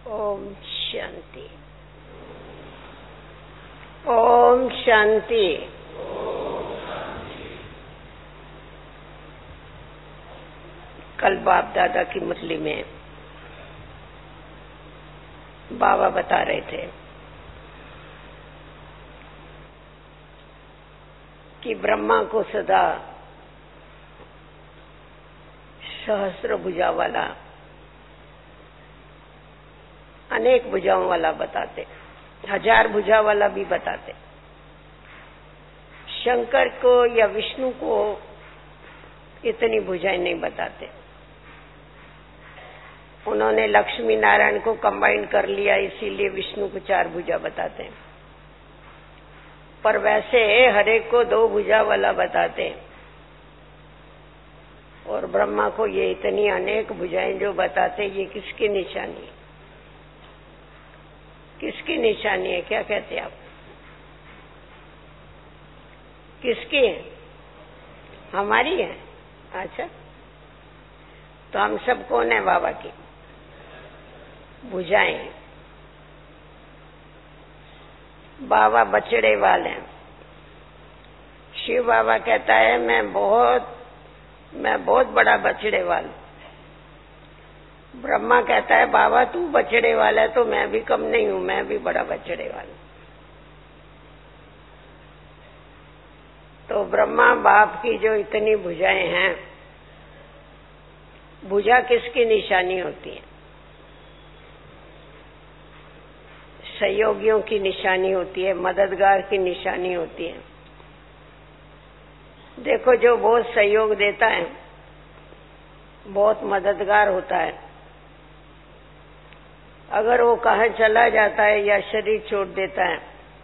ओम शांति। ओम शांति। कल बाप दादा की मुरली में बाबा बता रहे थे कि ब्रह्मा को सदा सहस्र भुजा वाला, अनेक भुजाओं वाला बताते, 1000 भुजा वाला भी बताते। शंकर को या विष्णु को इतनी भुजाएं नहीं बताते। उन्होंने लक्ष्मी नारायण को कंबाइन कर लिया, इसीलिए विष्णु को 4 भुजा बताते हैं। पर वैसे हर एक को 2 भुजा वाला बताते हैं। और ब्रह्मा को ये इतनी अनेक भुजाएं जो बताते, ये किसकी निशानी है? किसकी निशानी है? क्या कहते हैं आप? किसकी है? हमारी है। अच्छा, तो हम सब कौन है? बाबा की भुजाएं। बाबा बछड़े वाले हैं। शिव बाबा कहता है मैं बहुत बड़ा बछड़े वाला। ब्रह्मा कहता है बाबा तू बछड़े वाला है तो मैं भी कम नहीं हूं, मैं भी बड़ा बछड़े वाला। तो ब्रह्मा बाप की जो इतनी भुजाएं हैं, भुजा किसकी निशानी होती है? सहयोगियों की निशानी होती है, मददगार की निशानी होती है। देखो, जो बहुत सहयोग देता है, बहुत मददगार होता है, अगर वो कहाँ चला जाता है या शरीर छोड़ देता है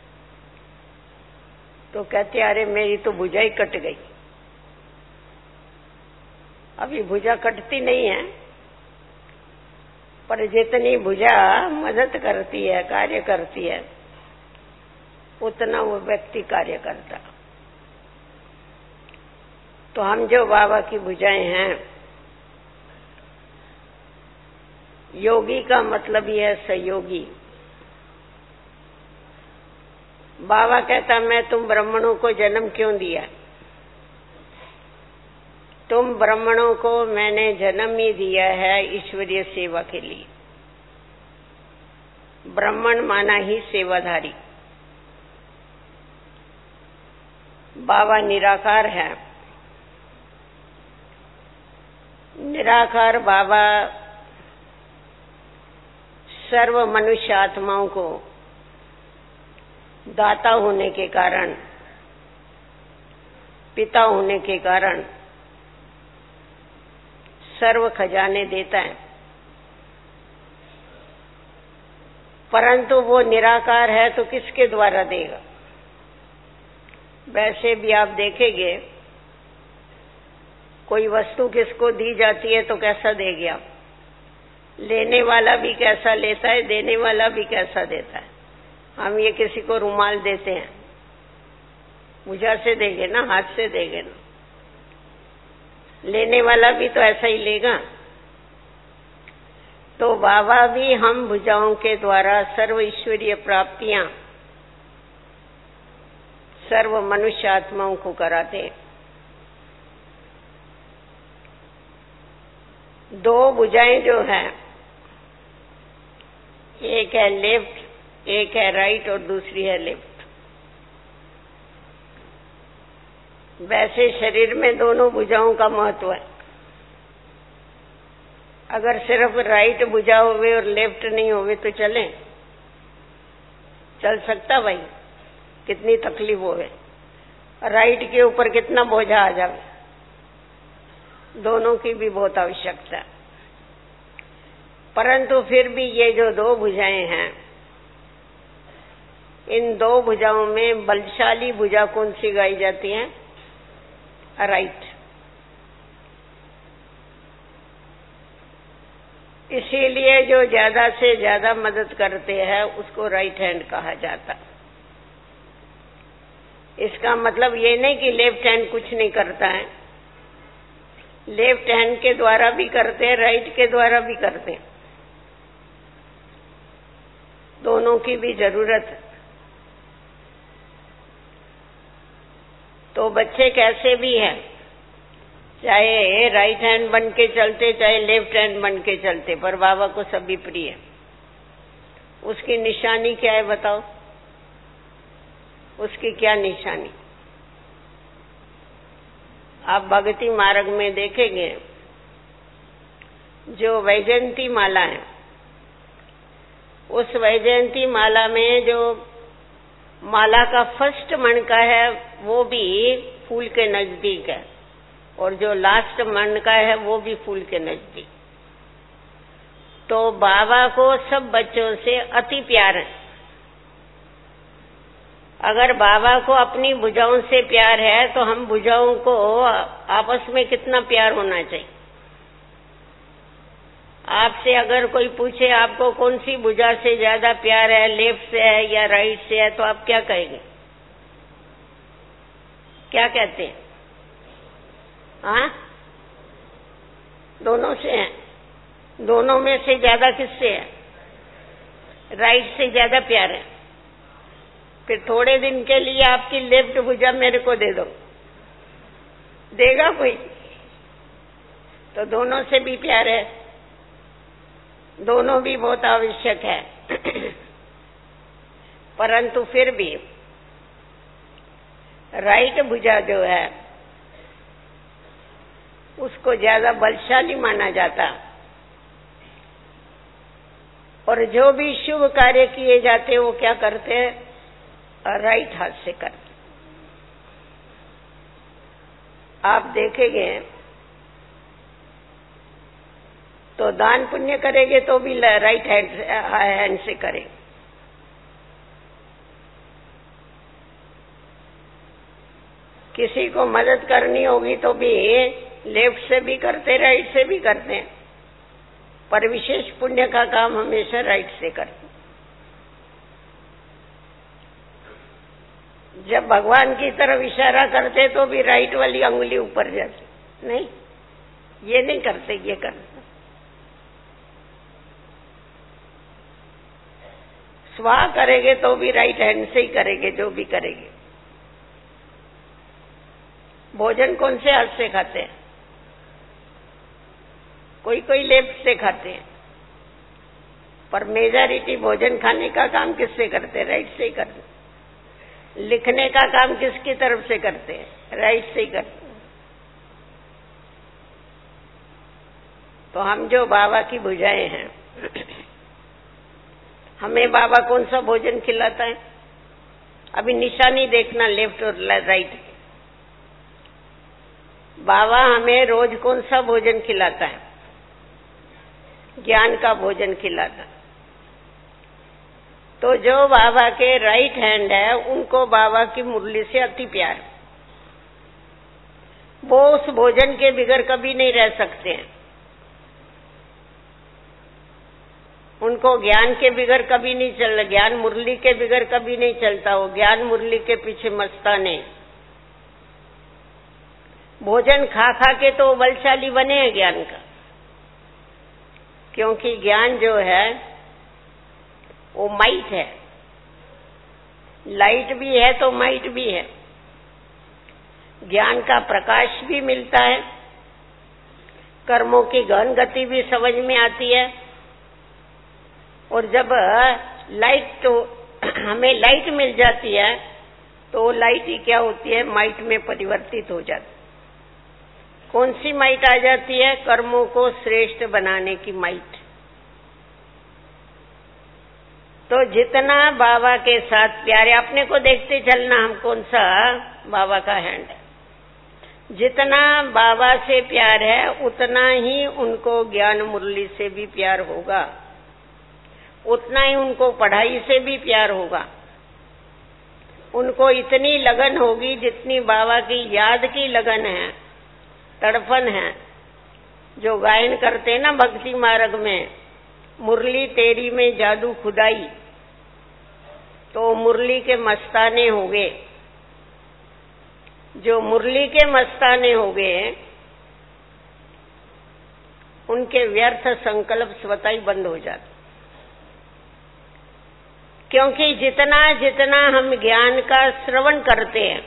तो कहते अरे मेरी तो भुजा ही कट गई। अभी भुजा कटती नहीं है, पर जितनी भुजा मदद करती है, कार्य करती है, उतना वो व्यक्ति कार्य करता। तो हम जो बाबा की भुजाएं हैं, योगी का मतलब ही है सहयोगी। बाबा कहता मैं तुम ब्राह्मणों को जन्म क्यों दिया? तुम ब्राह्मणों को मैंने जन्म ही दिया है ईश्वरीय सेवा के लिए। ब्राह्मण माना ही सेवाधारी। बाबा निराकार है। निराकार बाबा सर्व मनुष्य आत्माओं को दाता होने के कारण, पिता होने के कारण सर्व खजाने देता है। परंतु वो निराकार है तो किसके द्वारा देगा? वैसे भी आप देखेंगे, कोई वस्तु किसको दी जाती है तो कैसा देगी आप? लेने वाला भी कैसा लेता है, देने वाला भी कैसा देता है। हम ये किसी को रुमाल देते हैं, भुजा से देंगे ना, हाथ से देंगे ना। लेने वाला भी तो ऐसा ही लेगा। तो बाबा भी हम भुजाओं के द्वारा सर्व ईश्वरीय प्राप्तियां सर्व मनुष्य आत्माओं को कराते हैं। 2 भुजाएं जो हैं, एक है लेफ्ट, एक है राइट और दूसरी है लेफ्ट। वैसे शरीर में दोनों भुजाओं का महत्व है। अगर सिर्फ राइट भुजा होवे और लेफ्ट नहीं होवे तो चले? चल सकता भाई? कितनी तकलीफ होवे। राइट के ऊपर कितना बोझा आ जावे। दोनों की भी बहुत आवश्यकता है। परंतु फिर भी ये जो 2 भुजाएं हैं, इन 2 भुजाओं में बलशाली भुजा कौन सी गाई जाती है? राइट। इसीलिए जो ज्यादा से ज्यादा मदद करते हैं उसको राइट हैंड कहा जाता। इसका मतलब ये नहीं कि लेफ्ट हैंड कुछ नहीं करता है। लेफ्ट हैंड के द्वारा भी करते हैं, राइट के द्वारा भी करते हैं। गुणों की भी जरूरत है। तो बच्चे कैसे भी हैं, चाहे राइट हैंड बन के चलते चाहे लेफ्ट हैंड बन के चलते, पर बाबा को सभी प्रिय है। उसकी निशानी क्या है बताओ? उसकी क्या निशानी? आप भक्ति मार्ग में देखेंगे जो वैजयंती माला है, उस वैजयंती माला में जो माला का फर्स्ट मणका है वो भी फूल के नजदीक है, और जो लास्ट मणका है वो भी फूल के नजदीक। तो बाबा को सब बच्चों से अति प्यार है। अगर बाबा को अपनी भुजाओं से प्यार है तो हम भुजाओं को आपस में कितना प्यार होना चाहिए। आपसे अगर कोई पूछे आपको कौन सी भुजा से ज्यादा प्यार है, लेफ्ट से है या राइट से है, तो आप क्या कहेंगे? क्या कहते हैं? हाँ, दोनों से है। दोनों में से ज्यादा किससे है? राइट से ज्यादा प्यार है। फिर थोड़े दिन के लिए आपकी लेफ्ट भुजा मेरे को दे दो, देगा कोई? तो दोनों से भी प्यार है, दोनों भी बहुत आवश्यक है। परंतु फिर भी राइट भुजा जो है उसको ज्यादा बलशाली माना जाता, और जो भी शुभ कार्य किए जाते वो क्या करते हैं? राइट हाथ से करते। आप देखेंगे तो दान पुण्य करेंगे तो भी राइट हैंड से करें। किसी को मदद करनी होगी तो भी लेफ्ट से भी करते, राइट से भी करते हैं, पर विशेष पुण्य का काम हमेशा राइट से करते। जब भगवान की तरफ इशारा करते तो भी राइट वाली अंगुली ऊपर जाती, नहीं, ये नहीं करते, ये करते। स्वाहा करेंगे तो भी राइट हैंड से ही करेंगे, जो भी करेंगे। भोजन कौन से हाथ से खाते हैं? कोई कोई लेफ्ट से खाते हैं, पर मेजॉरिटी भोजन खाने का काम किससे करते हैं? राइट से ही करते हैं। लिखने का काम किसकी तरफ से करते हैं? राइट से ही करते हैं। तो हम जो बाबा की भुजाएं हैं, हमें बाबा कौन सा भोजन खिलाता है? अभी निशानी देखना लेफ्ट और राइट। बाबा हमें रोज कौन सा भोजन खिलाता है? ज्ञान का भोजन खिलाता है। तो जो बाबा के राइट हैंड है उनको बाबा की मुरली से अति प्यार, वो उस भोजन के बिगर कभी नहीं रह सकते हैं। उनको ज्ञान के बिगर कभी नहीं चल, ज्ञान मुरली के बिगर कभी नहीं चलता। वो ज्ञान मुरली के पीछे मस्ताने। भोजन खा खा के तो बलशाली बने हैं ज्ञान का, क्योंकि ज्ञान जो है वो माइट है, लाइट भी है तो माइट भी है। ज्ञान का प्रकाश भी मिलता है, कर्मों की गहन गति भी समझ में आती है। और जब लाइट, तो हमें लाइट मिल जाती है तो लाइट ही क्या होती है? माइट में परिवर्तित हो जाती। कौन सी माइट आ जाती है? कर्मों को श्रेष्ठ बनाने की माइट। तो जितना बाबा के साथ प्यारे, अपने को देखते चलना हम कौन सा बाबा का हैंड है। जितना बाबा से प्यार है उतना ही उनको ज्ञान मुरली से भी प्यार होगा, उतना ही उनको पढ़ाई से भी प्यार होगा। उनको इतनी लगन होगी जितनी बाबा की याद की लगन है, तड़पन है। जो गायन करते हैं ना भक्ति मार्ग में, मुरली तेरी में जादू खुदाई, तो मुरली के मस्ताने हो गए। जो मुरली के मस्ताने हो गए उनके व्यर्थ संकल्प स्वतः ही बंद हो जाते। क्योंकि जितना जितना हम ज्ञान का श्रवण करते हैं,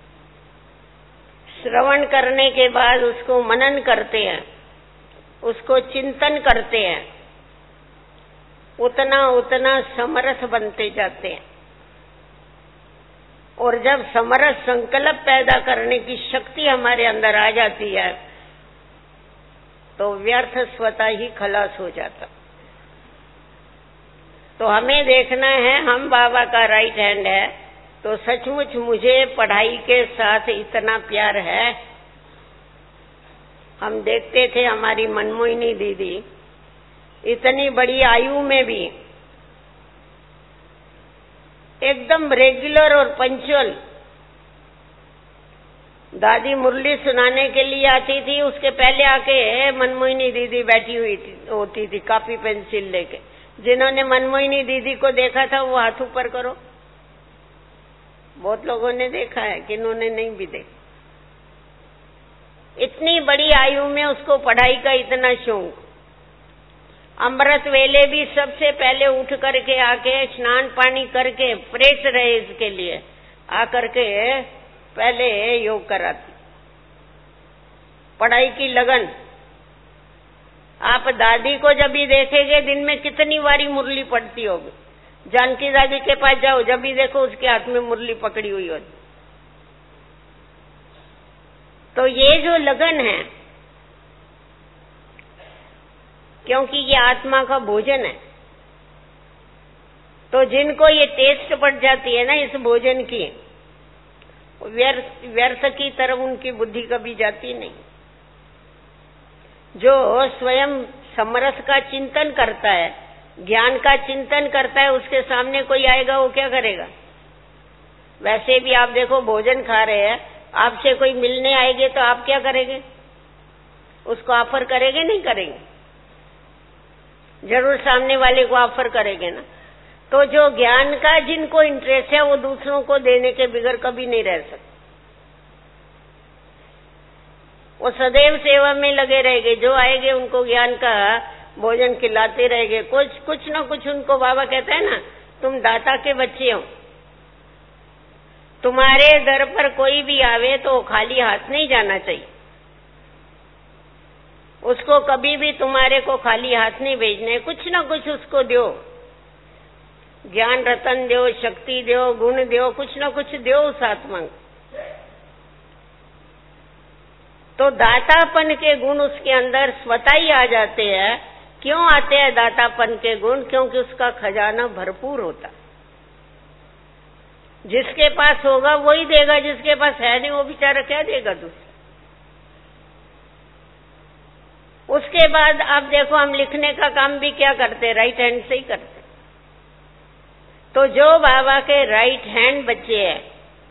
श्रवण करने के बाद उसको मनन करते हैं, उसको चिंतन करते हैं, उतना उतना समर्थ बनते जाते हैं। और जब समर्थ संकल्प पैदा करने की शक्ति हमारे अंदर आ जाती है तो व्यर्थ स्वतः ही खलास हो जाता। तो हमें देखना है, हम बाबा का राइट हैंड है तो सचमुच मुझे पढ़ाई के साथ इतना प्यार है। हम देखते थे हमारी मनमोहिनी दीदी इतनी बड़ी आयु में भी एकदम रेगुलर और पंक्चुअल दादी मुरली सुनाने के लिए आती थी, उसके पहले आके मनमोहिनी दीदी बैठी हुई होती थी कॉपी पेंसिल लेके। जिन्होंने मनमोहिनी दीदी को देखा था वो हाथ ऊपर करो। बहुत लोगों ने देखा है, किन्होंने नहीं भी देखा। इतनी बड़ी आयु में उसको पढ़ाई का इतना शौक। अमृत वेले भी सबसे पहले उठ करके आके स्नान पानी करके फ्रेश रहे इसके लिए आकर के पहले योग कराती। पढ़ाई की लगन। आप दादी को जब भी देखेंगे दिन में कितनी बारी मुरली पढ़ती होगी। जानकी दादी के पास जाओ, जब भी देखो उसके हाथ में मुरली पकड़ी हुई होती। तो ये जो लगन है, क्योंकि ये आत्मा का भोजन है, तो जिनको ये टेस्ट पड़ जाती है ना इस भोजन की, व्यर्थ की तरफ उनकी बुद्धि कभी जाती नहीं। जो स्वयं समरस का चिंतन करता है, ज्ञान का चिंतन करता है, उसके सामने कोई आएगा वो क्या करेगा? वैसे भी आप देखो भोजन खा रहे हैं, आपसे कोई मिलने आएंगे तो आप क्या करेंगे? उसको ऑफर करेंगे नहीं करेंगे? जरूर सामने वाले को ऑफर करेंगे ना। तो जो ज्ञान का जिनको इंटरेस्ट है वो दूसरों को देने के बगैर कभी नहीं रह सकते। वो सदैव सेवा में लगे रहेंगे। जो आएंगे उनको ज्ञान का भोजन खिलाते रहेंगे। कुछ न कुछ उनको बाबा कहता है ना, तुम दाता के बच्चे हो। तुम्हारे दर पर कोई भी आवे तो खाली हाथ नहीं जाना चाहिए। उसको कभी भी तुम्हारे को खाली हाथ नहीं भेजने, कुछ न कुछ उसको दो। ज्ञान रतन दो, शक्ति दो, गुण दो, कुछ न कुछ दो उस आत्मा को। तो दातापन के गुण उसके अंदर स्वतः ही आ जाते हैं। क्यों आते हैं दातापन के गुण? क्योंकि उसका खजाना भरपूर होता। जिसके पास होगा वही देगा, जिसके पास है नहीं वो बेचारा क्या देगा दूसरा। उसके बाद आप देखो हम लिखने का काम भी क्या करते, राइट हैंड से ही करते। तो जो बाबा के राइट हैंड बच्चे हैं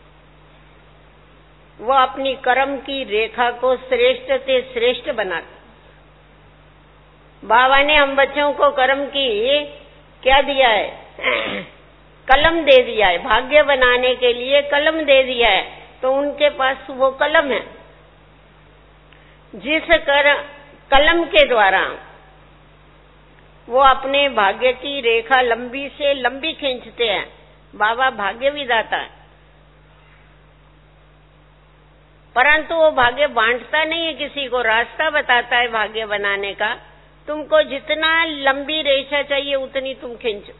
वो अपनी कर्म की रेखा को श्रेष्ठ से श्रेष्ठ बनाते। बाबा ने हम बच्चों को कर्म की क्या दिया है? कलम दे दिया है। भाग्य बनाने के लिए कलम दे दिया है। तो उनके पास वो कलम है जिस कलम के द्वारा वो अपने भाग्य की रेखा लंबी से लंबी खींचते हैं। बाबा भाग्य विधाता है, परंतु वो भाग्य बांटता नहीं है किसी को, रास्ता बताता है भाग्य बनाने का। तुमको जितना लंबी रेखा चाहिए उतनी तुम खींचो।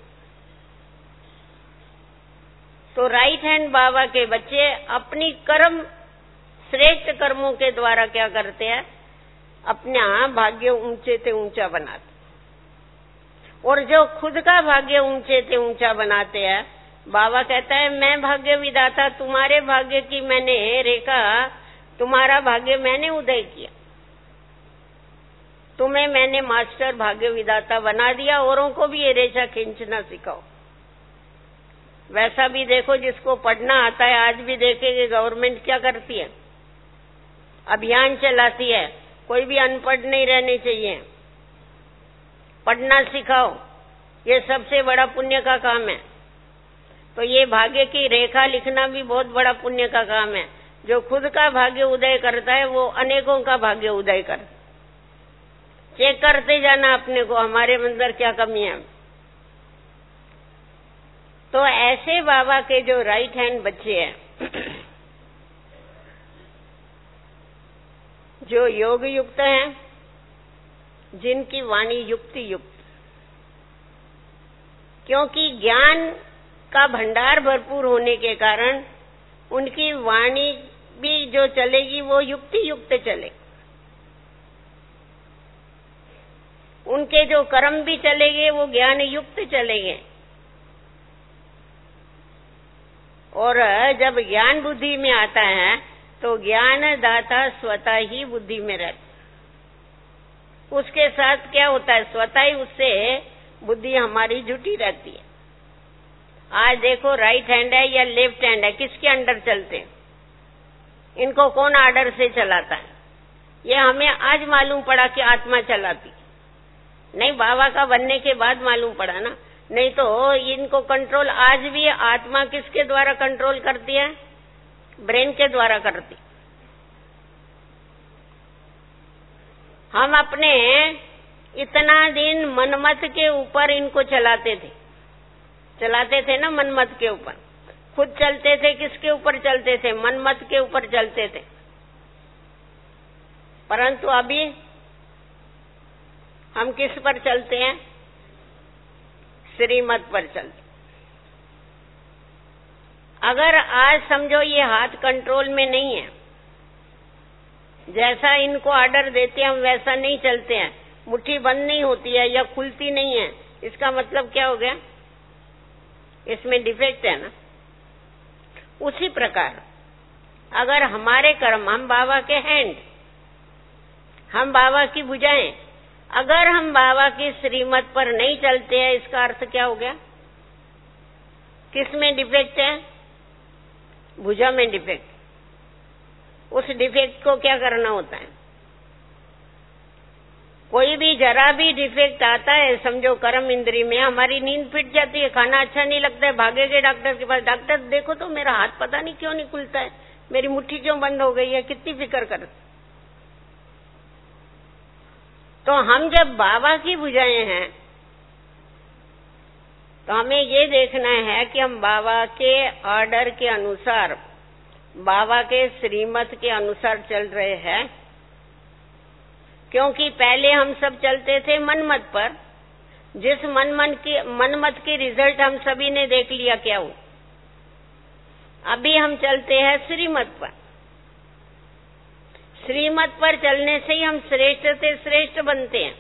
तो राइट हैंड बाबा के बच्चे अपनी कर्म श्रेष्ठ कर्मों के द्वारा क्या करते हैं? अपना भाग्य ऊंचे से ऊंचा बनाते। और जो खुद का भाग्य ऊंचे से ऊंचा बनाते हैं, बाबा कहता है मैं भाग्य विधाता, तुम्हारे भाग्य की मैंने रेखा, तुम्हारा भाग्य मैंने उदय किया, तुम्हें मैंने मास्टर भाग्य विधाता बना दिया। औरों को भी ये रेखा खींचना सिखाओ। वैसा भी देखो जिसको पढ़ना आता है, आज भी देखेंगे गवर्नमेंट क्या करती है, अभियान चलाती है, कोई भी अनपढ़ नहीं रहने चाहिए, पढ़ना सिखाओ। ये सबसे बड़ा पुण्य का काम है। तो ये भाग्य की रेखा लिखना भी बहुत बड़ा पुण्य का काम है। जो खुद का भाग्य उदय करता है वो अनेकों का भाग्य उदय कर। चेक करते जाना अपने को, हमारे अंदर क्या कमी है। तो ऐसे बाबा के जो राइट हैंड बच्चे हैं, जो योग युक्त हैं, जिनकी वाणी युक्ति युक्त, क्योंकि ज्ञान का भंडार भरपूर होने के कारण उनकी वाणी भी जो चलेगी वो युक्ति युक्त चलेगी। उनके जो कर्म भी चलेंगे वो ज्ञान युक्त चलेंगे। और जब ज्ञान बुद्धि में आता है तो ज्ञान दाता स्वतः ही बुद्धि में रहता, उसके साथ क्या होता है, स्वतः ही उससे बुद्धि हमारी जुटी रहती है। आज देखो राइट हैंड है या लेफ्ट हैंड है, किसके अंडर चलते हैं, इनको कौन आर्डर से चलाता है, ये हमें आज मालूम पड़ा कि आत्मा चलाती, नहीं बाबा का बनने के बाद मालूम पड़ा ना। नहीं तो इनको कंट्रोल आज भी आत्मा किसके द्वारा कंट्रोल करती है, ब्रेन के द्वारा करती। हम अपने इतना दिन मनमत के ऊपर इनको चलाते थे ना, मनमत के ऊपर खुद चलते थे। किसके ऊपर चलते थे, मनमत के ऊपर चलते थे। परंतु अभी हम किस पर चलते हैं, श्रीमत पर चलते। अगर आज समझो ये हाथ कंट्रोल में नहीं है, जैसा इनको ऑर्डर देते हैं हम वैसा नहीं चलते हैं, मुट्ठी बंद नहीं होती है या खुलती नहीं है, इसका मतलब क्या हो गया, इसमें डिफेक्ट है ना। उसी प्रकार अगर हमारे कर्म, हम बाबा के हैंड, हम बाबा की भुजाएं, अगर हम बाबा की श्रीमत पर नहीं चलते हैं, इसका अर्थ क्या हो गया, किस में डिफेक्ट है, भुजा में डिफेक्ट। उस डिफेक्ट को क्या करना होता है, कोई भी जरा भी डिफेक्ट आता है, समझो कर्म इंद्री में, हमारी नींद फिट जाती है, खाना अच्छा नहीं लगता है, भागेंगे डॉक्टर के पास, डॉक्टर देखो तो मेरा हाथ पता नहीं क्यों नहीं खुलता है, मेरी मुट्ठी क्यों बंद हो गई है, कितनी फिक्र कर। तो हम जब बाबा की भुजाएं हैं तो हमें ये देखना है कि हम बाबा के ऑर्डर के अनुसार, बाबा के श्रीमत के अनुसार चल रहे हैं। क्योंकि पहले हम सब चलते थे मनमत पर, जिस मनमत की रिजल्ट हम सभी ने देख लिया क्या हो। अभी हम चलते हैं श्रीमत पर। श्रीमत पर चलने से ही हम श्रेष्ठ से श्रेष्ठ बनते हैं।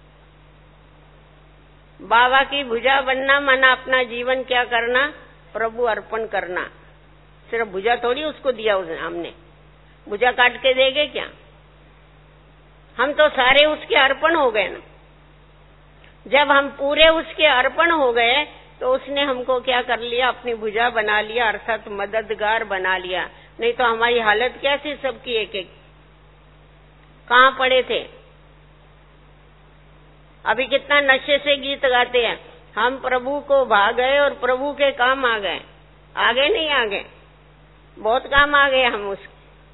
बाबा की भुजा बनना माना अपना जीवन क्या करना, प्रभु अर्पण करना। सिर्फ भुजा थोड़ी उसको दिया हमने, भुजा काट के देंगे क्या, हम तो सारे उसके अर्पण हो गए ना। जब हम पूरे उसके अर्पण हो गए तो उसने हमको क्या कर लिया, अपनी भुजा बना लिया, अर्थात मददगार बना लिया। नहीं तो हमारी हालत क्या थी, सबकी एक एक कहाँ पड़े थे। अभी कितना नशे से गीत गाते हैं, हम प्रभु को भा गए और प्रभु के काम आ गए। आगे नहीं आ गए, बहुत काम आ गए हम उसके।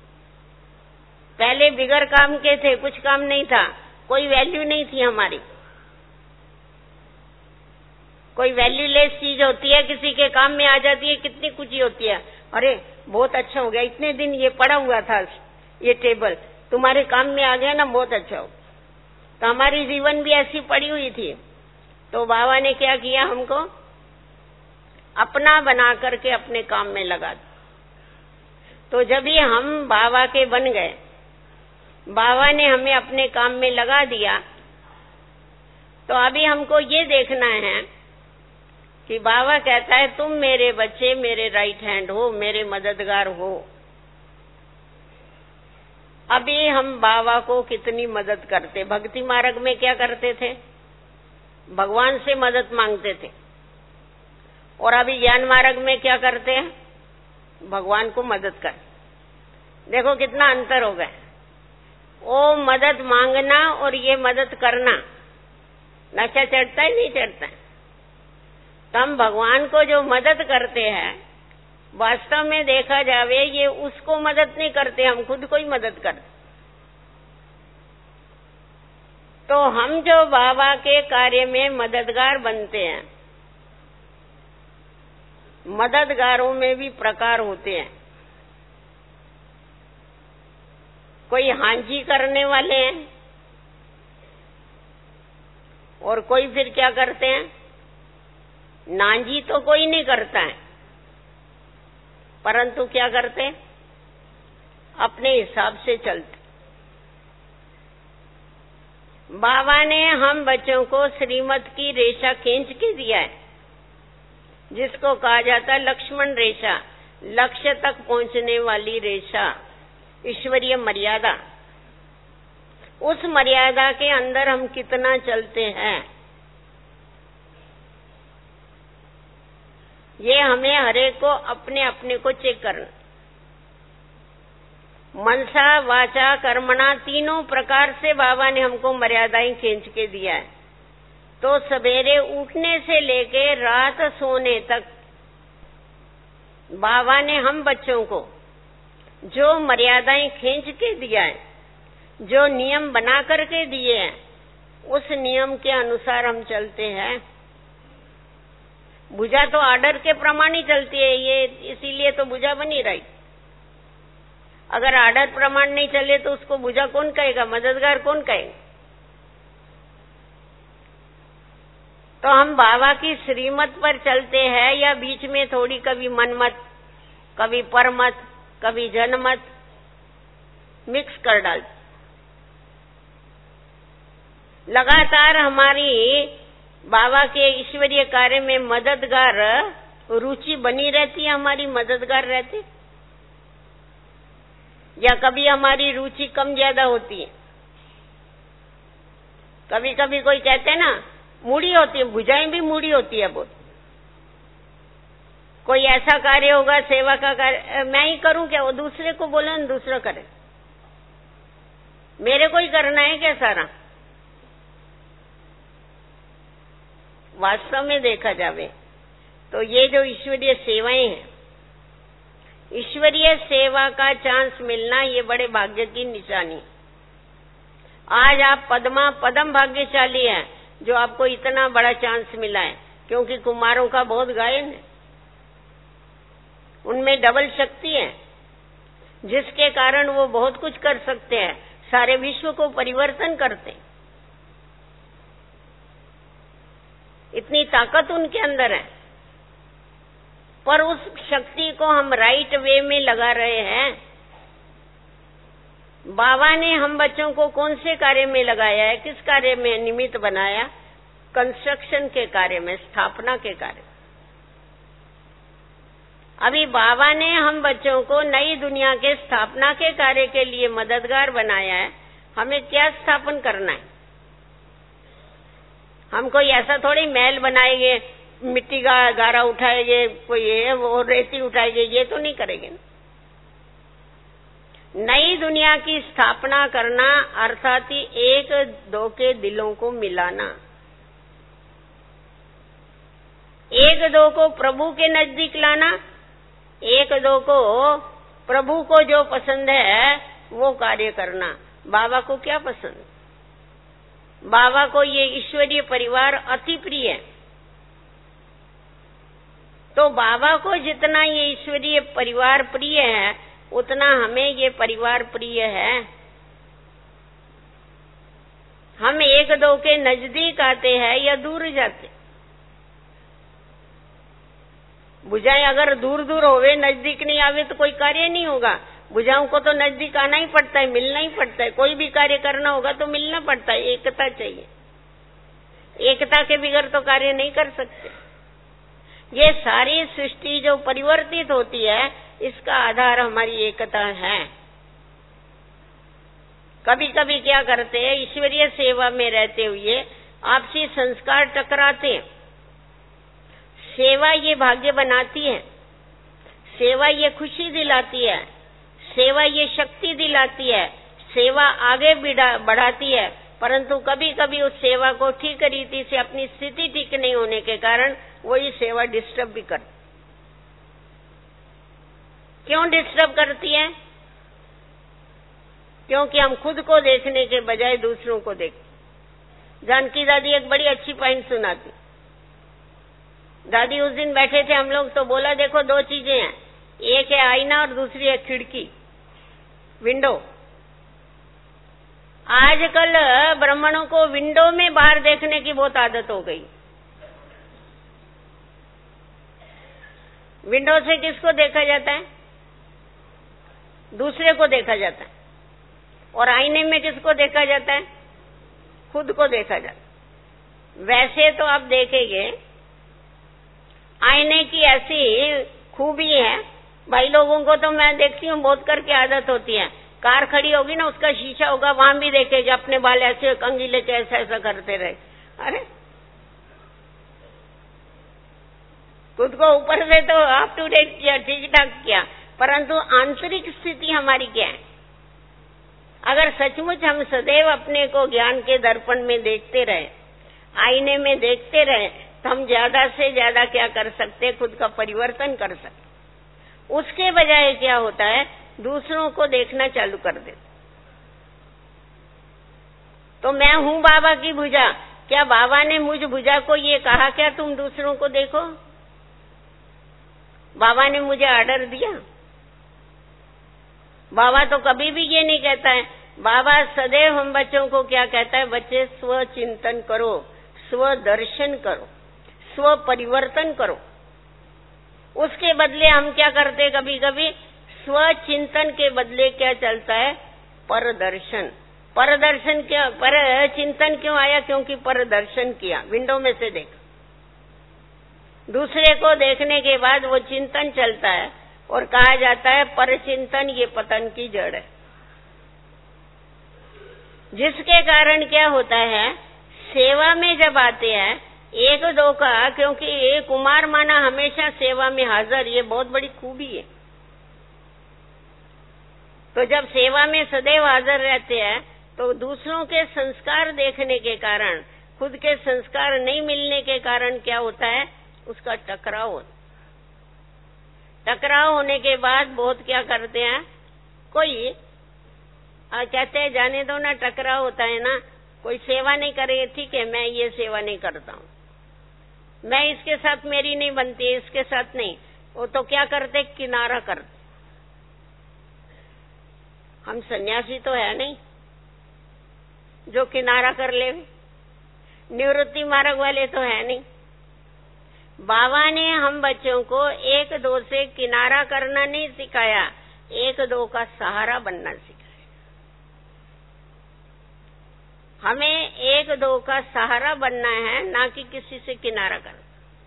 पहले बिगर काम के थे, कुछ काम नहीं था, कोई वैल्यू नहीं थी हमारी। कोई वैल्यूलेस चीज होती है, किसी के काम में आ जाती है, कितनी खुशी होती है, अरे बहुत अच्छा हो गया, इतने दिन ये पड़ा हुआ था ये टेबल, तुम्हारे काम में आ गया ना, बहुत अच्छा हो। तो हमारी जीवन भी ऐसी पड़ी हुई थी। तो बाबा ने क्या किया, हमको अपना बना करके अपने काम में लगा दिया। तो जब ही हम बाबा के बन गए, बाबा ने हमें अपने काम में लगा दिया, तो अभी हमको ये देखना है कि बाबा कहता है तुम मेरे बच्चे, मेरे राइट हैंड हो, मेरे मददगार हो। अभी हम बाबा को कितनी मदद करते, भक्ति मार्ग में क्या करते थे, भगवान से मदद मांगते थे। और अभी ज्ञान मार्ग में क्या करते हैं, भगवान को मदद कर। देखो कितना अंतर हो गया। वो मदद मांगना और ये मदद करना, नशा चढ़ता है नहीं चढ़ता है। तो हम भगवान को जो मदद करते हैं, वास्तव में देखा जावे ये उसको मदद नहीं करते, हम खुद को ही मदद करते। तो हम जो बाबा के कार्य में मददगार बनते हैं, मददगारों में भी प्रकार होते हैं। कोई हांजी करने वाले हैं और कोई फिर क्या करते हैं, नांजी तो कोई नहीं करता है, परंतु क्या करते हैं, अपने हिसाब से चलते। बाबा ने हम बच्चों को श्रीमत की रेशा खींच के दिया है, जिसको कहा जाता है लक्ष्मण रेशा, लक्ष्य तक पहुंचने वाली रेशा, ईश्वरीय मर्यादा। उस मर्यादा के अंदर हम कितना चलते हैं, ये हमें हरेक को अपने अपने को चेक करना। मनसा वाचा कर्मणा तीनों प्रकार से बाबा ने हमको मर्यादाएं खींच के दिया है। तो सवेरे उठने से लेके रात सोने तक बाबा ने हम बच्चों को जो मर्यादाएं खींच के दिया है, जो नियम बना करके दिए हैं, उस नियम के अनुसार हम चलते हैं। भुजा तो आर्डर के प्रमाण ही चलती है, ये इसीलिए तो भुजा बनी रही। अगर आर्डर प्रमाण नहीं चले तो उसको भुजा कौन कहेगा, मददगार कौन कहेगा। तो हम बाबा की श्रीमत पर चलते हैं या बीच में थोड़ी कभी मनमत, कभी परमत, कभी जनमत मिक्स कर डालते। लगातार हमारी बाबा के ईश्वरीय कार्य में मददगार रुचि बनी रहती है, हमारी मददगार रहती, या कभी हमारी रुचि कम ज्यादा होती है। कभी कभी कोई कहते हैं ना मूड़ी होती है, भुजाएं भी मूड़ी होती है बहुत। कोई ऐसा कार्य होगा, सेवा का कार्य, मैं ही करूं क्या, वो दूसरे को बोले न दूसरा करे, मेरे को ही करना है क्या सारा। वास्तव में देखा जावे तो ये जो ईश्वरीय सेवाएं हैं, ईश्वरीय सेवा का चांस मिलना, ये बड़े भाग्य की निशानी। आज आप पदम भाग्यशाली हैं जो आपको इतना बड़ा चांस मिला है, क्योंकि कुमारों का बहुत गायन है, उनमें डबल शक्ति है, जिसके कारण वो बहुत कुछ कर सकते हैं, सारे विश्व को परिवर्तन करते हैं। इतनी ताकत उनके अंदर है, पर उस शक्ति को हम राइट वे में लगा रहे हैं। बाबा ने हम बच्चों को कौन से कार्य में लगाया है, किस कार्य में निमित्त बनाया, कंस्ट्रक्शन के कार्य में, स्थापना के कार्य। अभी बाबा ने हम बच्चों को नई दुनिया के स्थापना के कार्य के लिए मददगार बनाया है। हमें क्या स्थापन करना है, हम कोई ऐसा थोड़ी महल बनाएंगे, मिट्टी का गारा उठाएंगे, कोई ये वो रेती उठाएंगे, ये तो नहीं करेंगे। नई दुनिया की स्थापना करना अर्थात ही एक दो के दिलों को मिलाना, एक दो को प्रभु के नजदीक लाना, एक दो को प्रभु को जो पसंद है वो कार्य करना। बाबा को क्या पसंद, बाबा को ये ईश्वरीय परिवार अति प्रिय है। तो बाबा को जितना ये ईश्वरीय परिवार प्रिय है, उतना हमें ये परिवार प्रिय है। हम एक दो के नजदीक आते हैं या दूर जाते। भुजाएं अगर दूर दूर होवे, नजदीक नहीं आवे तो कोई कार्य नहीं होगा। भुजाओं को तो नजदीक आना ही पड़ता है, मिलना ही पड़ता है। कोई भी कार्य करना होगा तो मिलना पड़ता है, एकता चाहिए। एकता के बिगैर तो कार्य नहीं कर सकते। ये सारी सृष्टि जो परिवर्तित होती है, इसका आधार हमारी एकता है। कभी कभी क्या करते हैं, ईश्वरीय सेवा में रहते हुए आपसी संस्कार टकराते हैं। सेवा ये भाग्य बनाती है, सेवा ये खुशी दिलाती है, सेवा ये शक्ति दिलाती है, सेवा आगे बढ़ाती है। परंतु कभी कभी उस सेवा को ठीक रीति से अपनी स्थिति ठीक नहीं होने के कारण वही सेवा डिस्टर्ब भी करती। क्यों डिस्टर्ब करती है? क्योंकि हम खुद को देखने के बजाय दूसरों को देखते। जानकी दादी एक बड़ी अच्छी पॉइंट सुनाती। दादी उस दिन बैठे थे हम लोग, तो बोला देखो दो चीजें हैं, एक है आईना और दूसरी है खिड़की, विंडो। आजकल ब्राह्मणों को विंडो में बाहर देखने की बहुत आदत हो गई। विंडो से किसको देखा जाता है? दूसरे को देखा जाता है। और आईने में किसको देखा जाता है? खुद को देखा जाता है। वैसे तो आप देखेंगे आईने की ऐसी खूबी है, भाई लोगों को तो मैं देखती हूँ बहुत करके आदत होती है, कार खड़ी होगी ना, उसका शीशा होगा, वहां भी देखेगा अपने बाल ऐसे कंगीले से ऐसा ऐसा करते रहे। अरे खुद को ऊपर से तो अप टू डेट किया, ठीक ठाक किया, परंतु आंतरिक स्थिति हमारी क्या है? अगर सचमुच हम सदैव अपने को ज्ञान के दर्पण में देखते रहे, आईने में देखते रहे, तो हम ज्यादा से ज्यादा क्या कर सकते? खुद का परिवर्तन कर सकते। उसके बजाय क्या होता है? दूसरों को देखना चालू कर देते। तो मैं हूं बाबा की भुजा, क्या बाबा ने मुझ भुजा को ये कहा क्या तुम दूसरों को देखो? बाबा ने मुझे ऑर्डर दिया? बाबा तो कभी भी ये नहीं कहता है। बाबा सदैव हम बच्चों को क्या कहता है? बच्चे स्व चिंतन करो, स्व दर्शन करो, स्व परिवर्तन करो। उसके बदले हम क्या करते? कभी कभी स्व चिंतन के बदले क्या चलता है? परदर्शन। परदर्शन क्या? पर चिंतन क्यों आया? क्योंकि परदर्शन किया, विंडो में से देखा। दूसरे को देखने के बाद वो चिंतन चलता है और कहा जाता है पर चिंतन ये पतन की जड़ है। जिसके कारण क्या होता है? सेवा में जब आते हैं एक दो का, क्योंकि एक कुमार माना हमेशा सेवा में हाजिर, ये बहुत बड़ी खूबी है। तो जब सेवा में सदैव हाजिर रहते हैं तो दूसरों के संस्कार देखने के कारण, खुद के संस्कार नहीं मिलने के कारण क्या होता है? उसका टकराव होता। टकराव होने के बाद बहुत क्या करते हैं? कोई कहते हैं जाने दो ना, टकराव होता है ना, कोई सेवा नहीं करे, ठीक है मैं ये सेवा नहीं करता हूँ, मैं इसके साथ मेरी नहीं बनती, इसके साथ नहीं। वो तो क्या करते? किनारा करते। हम सन्यासी तो है नहीं जो किनारा कर ले, निवृत्ति मार्ग वाले तो है नहीं। बाबा ने हम बच्चों को एक दो से किनारा करना नहीं सिखाया, एक दो का सहारा बनना सिखाया। हमें एक दो का सहारा बनना है, ना कि किसी से किनारा करना।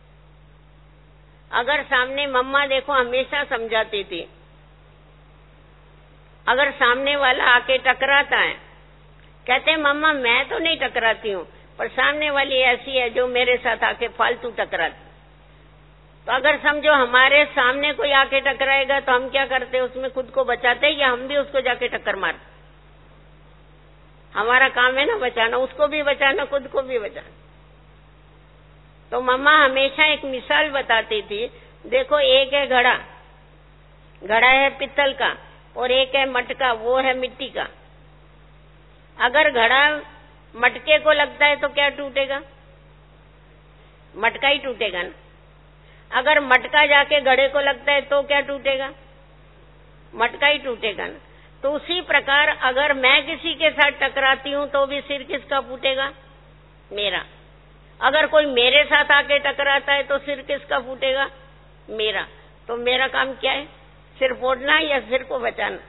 अगर सामने मम्मा देखो हमेशा समझाती थी, अगर सामने वाला आके टकराता है, कहते मम्मा मैं तो नहीं टकराती हूँ, पर सामने वाली ऐसी है जो मेरे साथ आके फालतू टकराती। तो अगर समझो हमारे सामने कोई आके टकराएगा तो हम क्या करते? उसमें खुद को बचाते या हम भी उसको जाके टक्कर मारते? हमारा काम है ना बचाना, उसको भी बचाना, खुद को भी बचाना। तो मम्मा हमेशा एक मिसाल बताती थी, देखो एक है घड़ा, घड़ा है पित्तल का, और एक है मटका, वो है मिट्टी का। अगर घड़ा मटके को लगता है तो क्या टूटेगा? मटका ही टूटेगा ना। अगर मटका जाके घड़े को लगता है तो क्या टूटेगा? मटका ही टूटेगा ना। तो उसी प्रकार अगर मैं किसी के साथ टकराती हूँ तो भी सिर किसका फूटेगा? मेरा। अगर कोई मेरे साथ आके टकराता है तो सिर किसका फूटेगा? मेरा। तो मेरा काम क्या है? सिर फोड़ना या सिर को बचाना?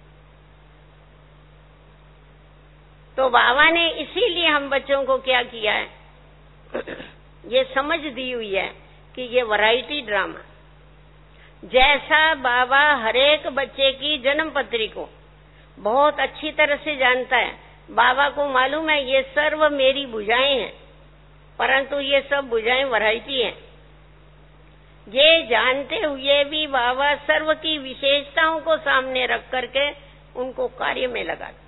तो बाबा ने इसीलिए हम बच्चों को क्या किया है, ये समझ दी हुई है कि ये वैरायटी ड्रामा, जैसा बाबा हरेक बच्चे की जन्म पत्री को बहुत अच्छी तरह से जानता है। बाबा को मालूम है ये सर्व मेरी भुजाएं हैं, परंतु ये सब भुजाएं वैरायटी हैं। ये जानते हुए भी बाबा सर्व की विशेषताओं को सामने रख करके उनको कार्य में लगाते।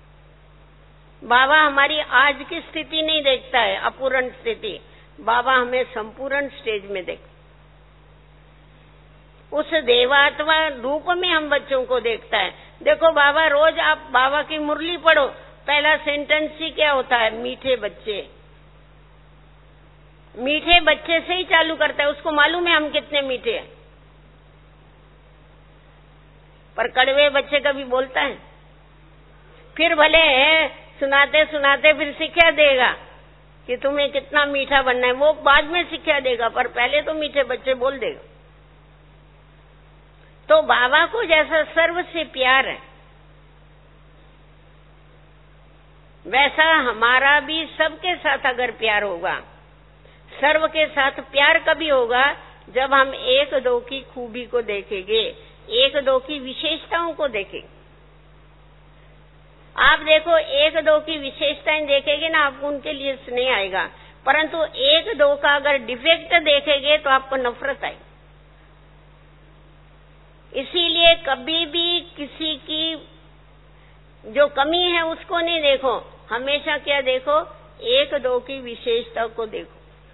बाबा हमारी आज की स्थिति नहीं देखता है, अपूर्ण स्थिति, बाबा हमें संपूर्ण स्टेज में देखता। उस देवात्मा रूप में हम बच्चों को देखता है। देखो बाबा रोज आप बाबा की मुरली पढ़ो, पहला सेंटेंस ही क्या होता है? मीठे बच्चे। मीठे बच्चे से ही चालू करता है, उसको मालूम है हम कितने मीठे हैं। पर कड़वे बच्चे कभी बोलता है? फिर भले सुनाते सुनाते फिर शिक्षा देगा कि तुम्हें कितना मीठा बनना है, वो बाद में शिक्षा देगा, पर पहले तो मीठे बच्चे बोल देगा। तो बाबा को जैसा सर्व से प्यार है, वैसा हमारा भी सबके साथ अगर प्यार होगा, सर्व के साथ प्यार कभी होगा जब हम एक दो की खूबी को देखेंगे, एक दो की विशेषताओं को देखेंगे। आप देखो, एक दो की विशेषताएं देखेंगे ना, आपको उनके लिए स्नेह आएगा, परंतु एक दो का अगर डिफेक्ट देखेंगे तो आपको नफरत आएगी। इसीलिए कभी भी किसी की जो कमी है उसको नहीं देखो, हमेशा क्या देखो, एक दो की विशेषता को देखो।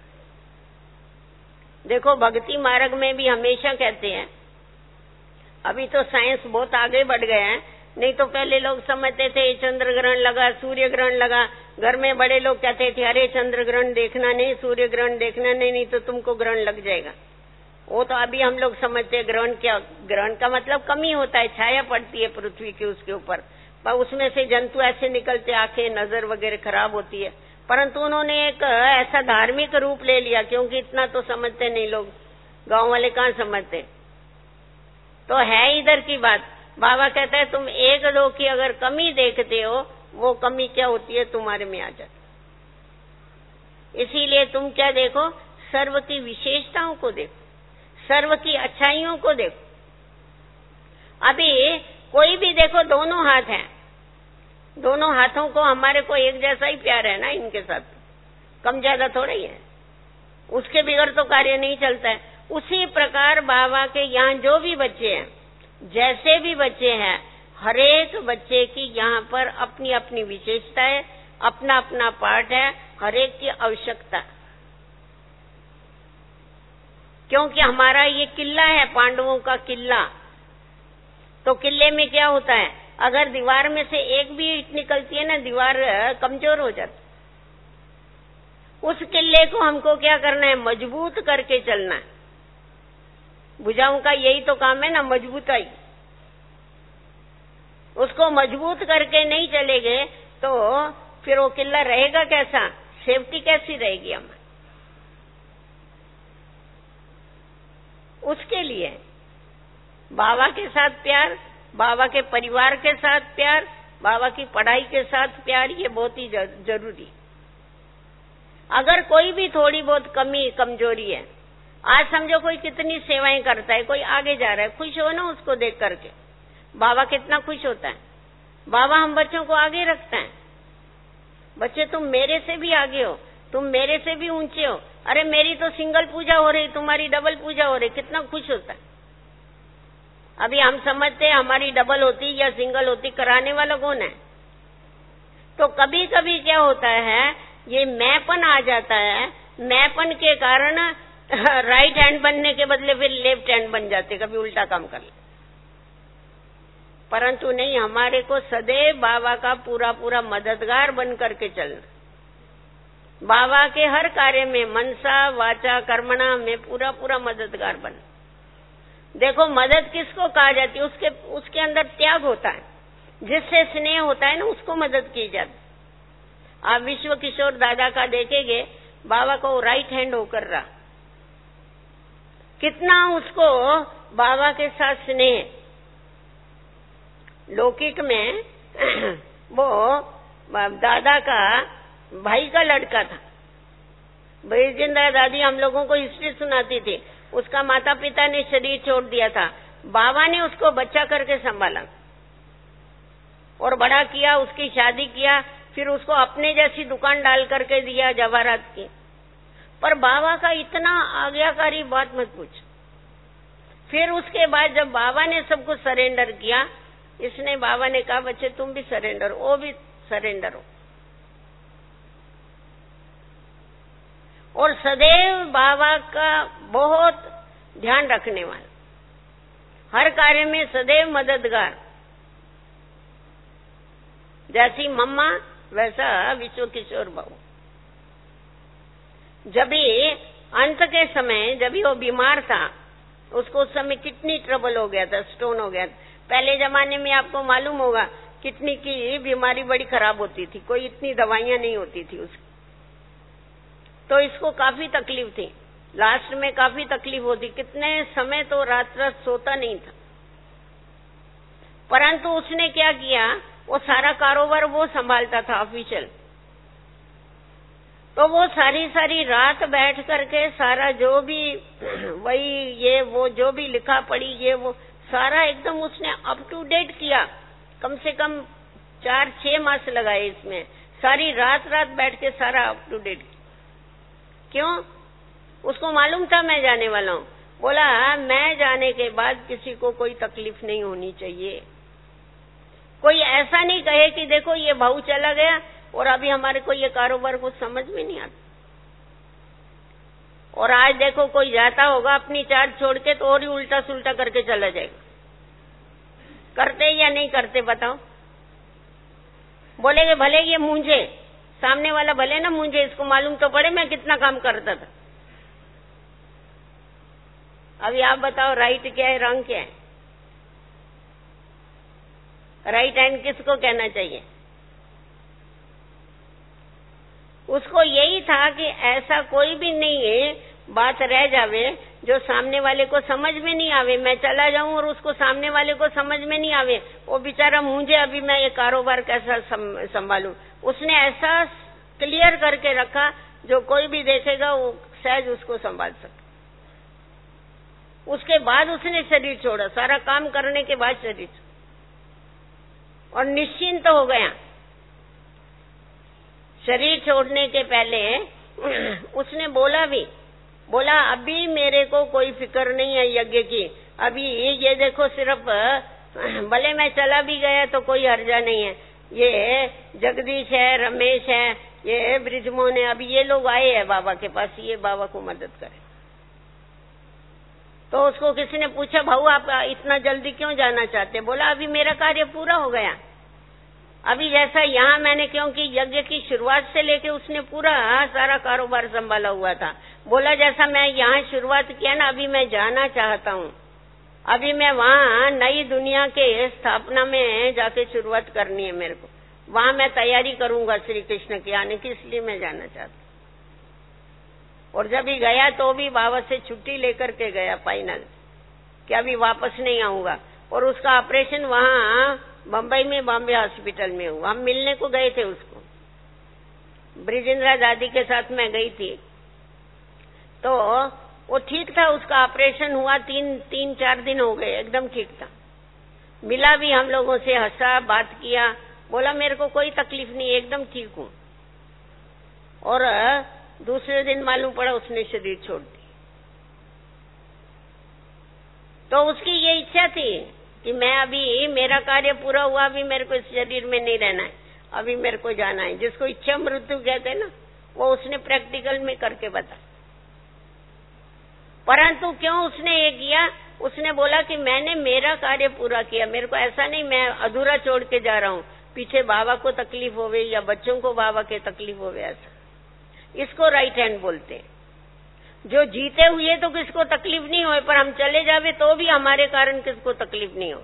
देखो भक्ति मार्ग में भी हमेशा कहते हैं, अभी तो साइंस बहुत आगे बढ़ गया है, नहीं तो पहले लोग समझते थे चंद्र ग्रहण लगा, सूर्य ग्रहण लगा, घर में बड़े लोग कहते थे अरे चंद्र ग्रहण देखना नहीं, सूर्य ग्रहण देखना नहीं, नहीं तो तुमको ग्रहण लग जाएगा। वो तो अभी हम लोग समझते हैं ग्रहण क्या, ग्रहण का मतलब कमी होता है, छाया पड़ती है पृथ्वी की उसके ऊपर, पर उसमें से जंतु ऐसे निकलते, आंखें नजर वगैरह खराब होती है। परंतु उन्होंने एक ऐसा धार्मिक रूप ले लिया, क्योंकि इतना तो समझते नहीं लोग, गांव वाले कहाँ समझते। तो है इधर की बात। बाबा कहता है तुम एक दो की अगर कमी देखते हो, वो कमी क्या होती है तुम्हारे में आ जाती। इसीलिए तुम क्या देखो, सर्व की विशेषताओं को देखो, सर्व की अच्छाइयों को देखो। अभी कोई भी देखो, दोनों हाथ हैं, दोनों हाथों को हमारे को एक जैसा ही प्यार है ना, इनके साथ कम ज्यादा थोड़ा ही है, उसके बिगड़ तो कार्य नहीं चलता है। उसी प्रकार बाबा के यहाँ जो भी बच्चे हैं, जैसे भी बच्चे हैं, हरेक बच्चे की यहाँ पर अपनी अपनी विशेषता है, अपना अपना पार्ट है, हरेक की आवश्यकता। क्योंकि हमारा ये किला है, पांडवों का किला। तो किले में क्या होता है, अगर दीवार में से एक भी ईंट निकलती है ना, दीवार कमजोर हो जाती। उस किले को हमको क्या करना है, मजबूत करके चलना है। भुजाओं का यही तो काम है ना, मजबूताई। उसको मजबूत करके नहीं चलेंगे तो फिर वो किला रहेगा कैसा, सेफ्टी कैसी रहेगी हमारी। उसके लिए बाबा के साथ प्यार, बाबा के परिवार के साथ प्यार, बाबा की पढ़ाई के साथ प्यार, ये बहुत ही जरूरी। अगर कोई भी थोड़ी बहुत कमी कमजोरी है, आज समझो कोई कितनी सेवाएं करता है, कोई आगे जा रहा है, खुश हो ना उसको देख करके, बाबा कितना खुश होता है। बाबा हम बच्चों को आगे रखता है, बच्चे तुम मेरे से भी आगे हो, तुम मेरे से भी ऊंचे हो, अरे मेरी तो सिंगल पूजा हो रही, तुम्हारी डबल पूजा हो रही, कितना खुश होता है। अभी हम समझते हैं हमारी डबल होती या सिंगल होती, कराने वाला कौन है। तो कभी कभी क्या होता है, ये मैंपन आ जाता है, मैंपन के कारण राइट हैंड बनने के बदले फिर लेफ्ट हैंड बन जाते, कभी उल्टा काम कर ले। परंतु नहीं, हमारे को सदैव बाबा का पूरा पूरा मददगार बन करके चलना, बाबा के हर कार्य में मनसा वाचा कर्मणा में पूरा पूरा मददगार बन। देखो मदद किसको कहा जाती है, उसके अंदर त्याग होता है, जिससे स्नेह होता है ना, उसको मदद की जाती। आप विश्व किशोर दादा का देखेंगे, बाबा को राइट हैंड होकर रहा, कितना उसको बाबा के साथ स्नेह। लौकिक में वो दादा का भाई का लड़का था, बैजिंदा दादी हम लोगों को हिस्ट्री सुनाती थी, उसका माता पिता ने शरीर छोड़ दिया था, बाबा ने उसको बच्चा करके संभाला और बड़ा किया, उसकी शादी किया, फिर उसको अपने जैसी दुकान डाल करके दिया जवाहरात की। पर बाबा का इतना आज्ञाकारी बात मत पूछ। फिर उसके बाद जब बाबा ने सबको सरेंडर किया, इसने बाबा ने कहा बच्चे तुम भी सरेंडर हो, वो भी सरेंडर हो। और सदैव बाबा का बहुत ध्यान रखने वाला, हर कार्य में सदैव मददगार। जैसी मम्मा वैसा विश्व किशोर बाबू। जब भी अंत के समय जब भी वो बीमार था, उसको उस समय किडनी ट्रबल हो गया था, स्टोन हो गया था। पहले जमाने में आपको मालूम होगा किडनी की बीमारी बड़ी खराब होती थी, कोई इतनी दवाइयां नहीं होती थी उसकी, तो इसको काफी तकलीफ थी, लास्ट में काफी तकलीफ होती, कितने समय तो रात रात सोता नहीं था। परंतु उसने क्या किया, वो सारा कारोबार वो संभालता था ऑफिशियल, तो वो सारी रात बैठ करके सारा जो भी वही ये वो जो भी लिखा पड़ी ये वो सारा एकदम उसने अप टू डेट किया। कम से कम 4-6 मास लगाए इसमें, सारी रात बैठ के सारा अप टू डेट। क्यों? उसको मालूम था मैं जाने वाला हूँ। बोला मैं जाने के बाद किसी को कोई तकलीफ नहीं होनी चाहिए, कोई ऐसा नहीं कहे कि देखो ये भाऊ चला गया और अभी हमारे को ये कारोबार कुछ समझ में नहीं आता, और आज देखो कोई जाता होगा अपनी चार्ज छोड़ के तो और ही उल्टा सुल्टा करके चला जाएगा। करते या नहीं करते बताओ? बोलेगे भले ये मूंझे, सामने वाला भले ना मूंझे, इसको मालूम तो पड़े मैं कितना काम करता था। अभी आप बताओ राइट क्या है, रॉन्ग क्या है? राइट हैंड किसको कहना चाहिए? उसको यही था कि ऐसा कोई भी नहीं है बात रह जावे जो सामने वाले को समझ में नहीं आवे, मैं चला जाऊं और उसको सामने वाले को समझ में नहीं आवे, वो बेचारा मुझे अभी मैं ये कारोबार कैसा संभालूं। उसने ऐसा क्लियर करके रखा जो कोई भी देखेगा वो सहज उसको संभाल सके। उसके बाद उसने शरीर छोड़ा, सारा काम करने के बाद शरीर, और निश्चिंत हो गया। शरीर छोड़ने के पहले उसने बोला अभी मेरे को कोई फिक्र नहीं है यज्ञ की, अभी ये देखो सिर्फ भले मैं चला भी गया तो कोई हर्जा नहीं है, ये जगदीश है, रमेश है, ये ब्रिजमोहन है, अभी ये लोग आए हैं बाबा के पास, ये बाबा को मदद करे। तो उसको किसी ने पूछा भाऊ आप इतना जल्दी क्यों जाना चाहते? बोला अभी मेरा कार्य पूरा हो गया, अभी जैसा यहाँ मैंने, क्योंकि यज्ञ की शुरुआत से लेके उसने पूरा सारा कारोबार संभाला हुआ था। बोला जैसा मैं यहाँ शुरुआत किया ना, अभी मैं जाना चाहता हूँ, अभी मैं वहाँ नई दुनिया के स्थापना में जाके शुरुआत करनी है मेरे को, वहाँ मैं तैयारी करूंगा श्री कृष्ण के आने की, इसलिए मैं जाना चाहता हूँ। और जब ही गया तो भी बाबा से छुट्टी लेकर के गया फाइनल, कि अभी वापस नहीं आऊंगा। और उसका ऑपरेशन वहाँ बम्बई में बॉम्बे हॉस्पिटल में हुआ। हम मिलने को गए थे उसको, ब्रिजेंद्रा दादी के साथ मैं गई थी, तो वो ठीक था, उसका ऑपरेशन हुआ 3-4 दिन हो गए, एकदम ठीक था। मिला भी हम लोगों से, हंसा, बात किया, बोला मेरे को कोई तकलीफ नहीं, एकदम ठीक हूँ। और दूसरे दिन मालूम पड़ा उसने शरीर छोड़ दी। तो उसकी ये इच्छा थी कि मैं अभी मेरा कार्य पूरा हुआ, अभी मेरे को इस शरीर में नहीं रहना है, अभी मेरे को जाना है, जिसको इच्छा मृत्यु कहते हैं ना, वो उसने प्रैक्टिकल में करके बताया। परंतु क्यों उसने ये किया? उसने बोला कि मैंने मेरा कार्य पूरा किया, मेरे को ऐसा नहीं मैं अधूरा छोड़ के जा रहा हूँ, पीछे बाबा को तकलीफ होवे या बच्चों को बाबा के तकलीफ होवे, ऐसा। इसको राइट हैंड बोलते हैं। जो जीते हुए तो किसको तकलीफ नहीं होए, पर हम चले जावे तो भी हमारे कारण किसको तकलीफ नहीं हो।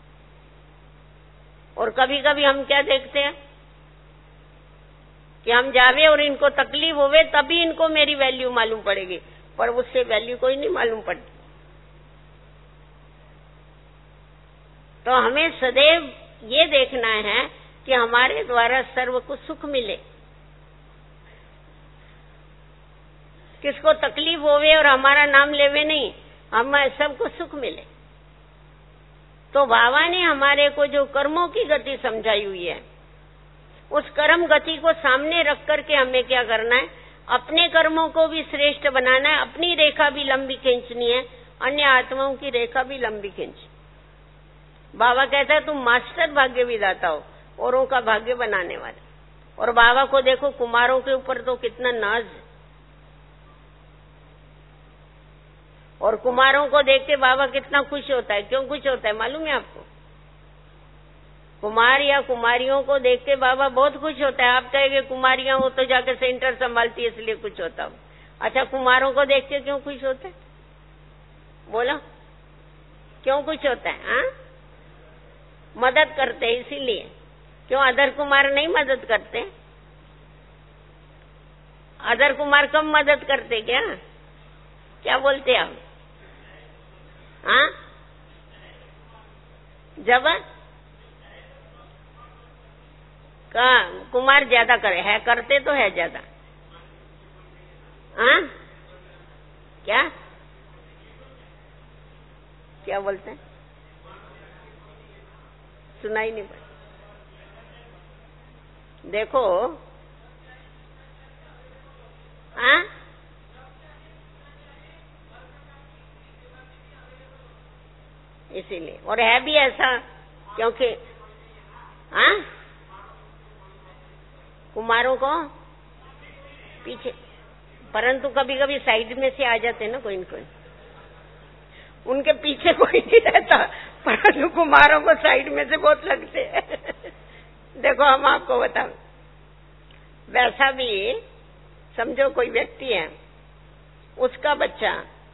और कभी कभी हम क्या देखते हैं कि हम जावे और इनको तकलीफ होवे तभी इनको मेरी वैल्यू मालूम पड़ेगी, पर उससे वैल्यू कोई नहीं मालूम पड़ती। तो हमें सदैव ये देखना है कि हमारे द्वारा सर्व को सुख मिले, किसको तकलीफ होवे और हमारा नाम लेवे नहीं, हम सबको सुख मिले। तो बाबा ने हमारे को जो कर्मों की गति समझाई हुई है, उस कर्म गति को सामने रख करके हमें क्या करना है, अपने कर्मों को भी श्रेष्ठ बनाना है, अपनी रेखा भी लंबी खींचनी है, अन्य आत्माओं की रेखा भी लंबी खींचनी। बाबा कहता है तुम मास्टर भाग्य विधाता हो, औरों का भाग्य बनाने वाले। और बाबा को देखो कुमारों के ऊपर तो कितना नाज है, और कुमारों को देख के बाबा कितना खुश होता है। क्यों खुश होता है मालूम है आपको? कुमार या कुमारियों को देख के बाबा बहुत खुश होता है। आप कहेंगे कुमारियां वो तो जाके सेंटर संभालती है इसलिए कुछ होता हो, अच्छा, कुमारों को देख के क्यों खुश होते? बोलो, क्यों खुश होता है? हाँ, मदद करते इसीलिए। क्यों अदर कुमार नहीं मदद करते? अदर कुमार कम मदद करते क्या? क्या बोलते आप? हाँ, जब कुमार ज्यादा करे है, करते तो है ज्यादा। हाँ, क्या क्या बोलते हैं? सुनाई नहीं पड़ा। देखो, हाँ, इसीलिए। और है भी ऐसा, क्योंकि हाँ, कुमारों को पीछे, परंतु कभी कभी साइड में से आ जाते ना कोई न कोई, उनके पीछे कोई नहीं रहता, परंतु कुमारों को साइड में से बहुत लगते हैं। देखो, हम आपको बताओ, वैसा भी समझो कोई व्यक्ति है, उसका बच्चा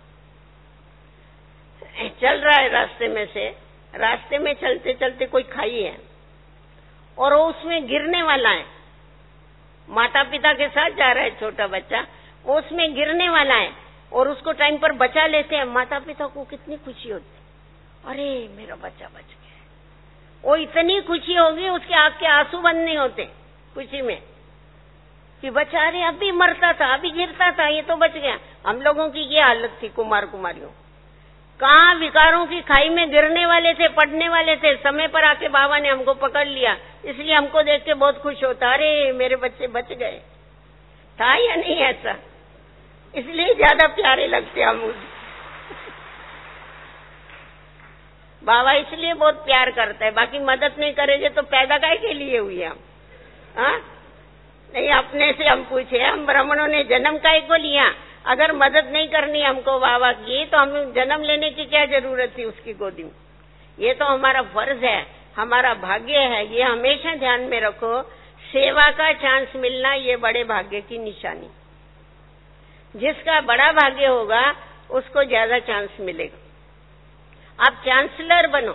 चल रहा है रास्ते में चलते चलते कोई खाई है और वो उसमें गिरने वाला है। माता पिता के साथ जा रहा है छोटा बच्चा, वो उसमें गिरने वाला है और उसको टाइम पर बचा लेते हैं। माता पिता को कितनी खुशी होती, अरे मेरा बच्चा बच गया। वो इतनी खुशी होगी, उसके आंख के आंसू बंद नहीं होते खुशी में कि बच्चा, अरे अभी मरता था, अभी गिरता था, ये तो बच गया। हम लोगों की ये हालत थी, कुमार कुमारियों, कहाँ विकारों की खाई में गिरने वाले थे, पड़ने वाले थे। समय पर आके बाबा ने हमको पकड़ लिया, इसलिए हमको देख के बहुत खुश होता, अरे मेरे बच्चे बच गए। था या नहीं ऐसा? इसलिए ज्यादा प्यारे लगते हम मुझे। बाबा इसलिए बहुत प्यार करता है, बाकी मदद नहीं करेंगे तो पैदा काहे के लिए हुए हम? हाँ, नहीं, अपने से हम पूछे, हम ब्राह्मणों ने जन्म काहे को लिया? अगर मदद नहीं करनी हमको बाबा की, तो हम जन्म लेने की क्या जरूरत थी उसकी गोदी में? ये तो हमारा फर्ज है, हमारा भाग्य है। ये हमेशा ध्यान में रखो, सेवा का चांस मिलना ये बड़े भाग्य की निशानी। जिसका बड़ा भाग्य होगा उसको ज्यादा चांस मिलेगा। आप चांसलर बनो,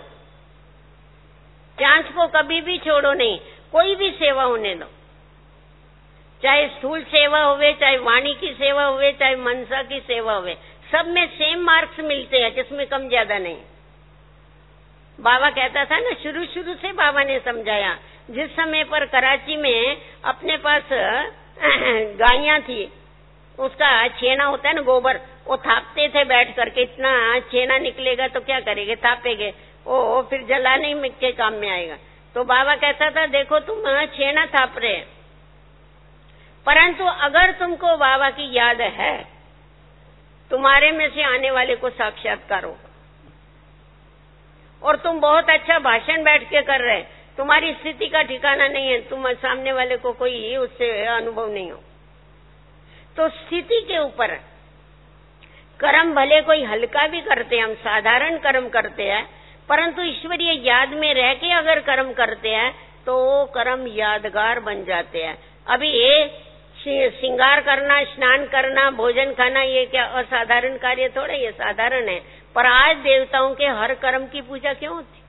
चांस को कभी भी छोड़ो नहीं, कोई भी सेवा होने दो, चाहे स्थूल सेवा होवे, चाहे वाणी की सेवा होवे, चाहे मनसा की सेवा होवे, सब में सेम मार्क्स मिलते हैं, जिसमें कम ज्यादा नहीं। बाबा कहता था ना, शुरू से बाबा ने समझाया। जिस समय पर कराची में अपने पास गायें थी, उसका छेना होता है ना, गोबर, वो थापते थे बैठ करके। इतना छेना निकलेगा तो क्या करेंगे? थापेंगे, वो फिर जलाने में के काम में आएगा। तो बाबा कहता था, देखो तुम छेना थाप रहे, परंतु अगर तुमको बाबा की याद है, तुम्हारे में से आने वाले को साक्षात्कार होगा। और तुम बहुत अच्छा भाषण बैठ के कर रहे, तुम्हारी स्थिति का ठिकाना नहीं है, तुम सामने वाले को कोई उससे अनुभव नहीं हो। तो स्थिति के ऊपर कर्म भले कोई हल्का भी करते हैं, हम साधारण कर्म करते हैं, परंतु ईश्वरीय याद में रह के अगर कर्म करते हैं तो वो कर्म यादगार बन जाते हैं। अभी ये श्रृंगार करना, स्नान करना, भोजन खाना, ये क्या असाधारण कार्य थोड़ा, ये साधारण है। पर आज देवताओं के हर कर्म की पूजा क्यों होती?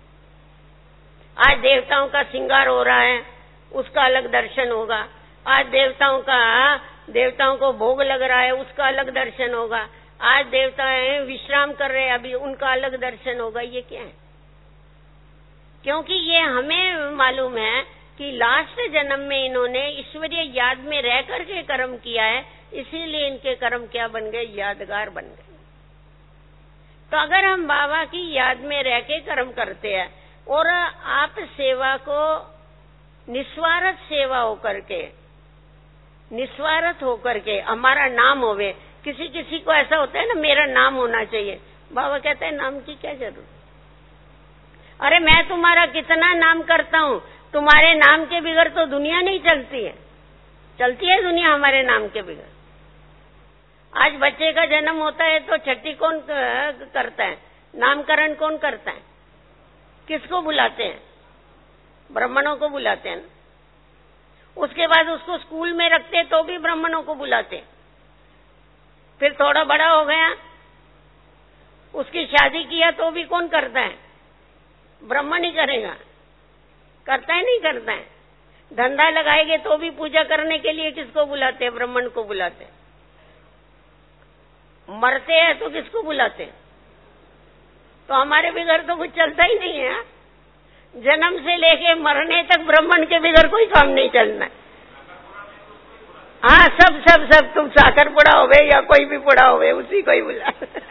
आज देवताओं का श्रृंगार हो रहा है, उसका अलग दर्शन होगा। आज देवताओं को भोग लग रहा है, उसका अलग दर्शन होगा। आज देवता विश्राम कर रहे हैं, अभी उनका अलग दर्शन होगा। ये क्या है? क्योंकि ये हमें मालूम है कि लास्ट जन्म में इन्होंने ईश्वरीय याद में रह करके कर्म किया है, इसीलिए इनके कर्म क्या बन गए? यादगार बन गए। तो अगर हम बाबा की याद में रह के कर्म करते हैं और आप सेवा को निस्वार्थ सेवा निस्वार्थ होकर के हमारा नाम होवे। किसी को ऐसा होता है ना, मेरा नाम होना चाहिए। बाबा कहते हैं, नाम की क्या जरूरत? अरे मैं तुम्हारा कितना नाम करता हूँ, तुम्हारे नाम के बिगड़ तो दुनिया नहीं चलती है। चलती है दुनिया हमारे नाम के बिगड़। आज बच्चे का जन्म होता है तो छठी कौन करता है? नामकरण कौन करता है? किसको बुलाते हैं? ब्राह्मणों को बुलाते हैं ना। उसके बाद उसको स्कूल में रखते तो भी ब्राह्मणों को बुलाते। फिर थोड़ा बड़ा हो गया, उसकी शादी किया तो भी कौन करता है? ब्राह्मण ही करेगा। करता है नहीं करता है? धंधा लगाएंगे तो भी पूजा करने के लिए किसको बुलाते हैं? ब्राह्मण को बुलाते हैं। मरते हैं तो किसको बुलाते हैं? तो हमारे बगैर तो कुछ चलता ही नहीं है। जन्म से लेके मरने तक ब्राह्मण के बगैर कोई काम नहीं चलना है। हाँ, सब सब सब तुम साकर पुड़ा होवे या कोई भी पुड़ा होवे, उसी को ही बुला।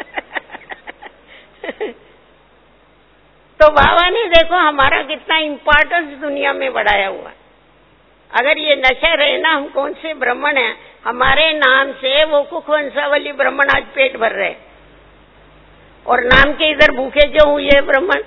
तो बाबा ने देखो हमारा कितना इम्पोर्टेंस दुनिया में बढ़ाया हुआ। अगर ये नशा रहे ना, हम कौन से ब्राह्मण हैं, हमारे नाम से वो कुख वंशावली ब्राह्मण आज पेट भर रहे, और नाम के इधर भूखे जो हुए ब्राह्मण।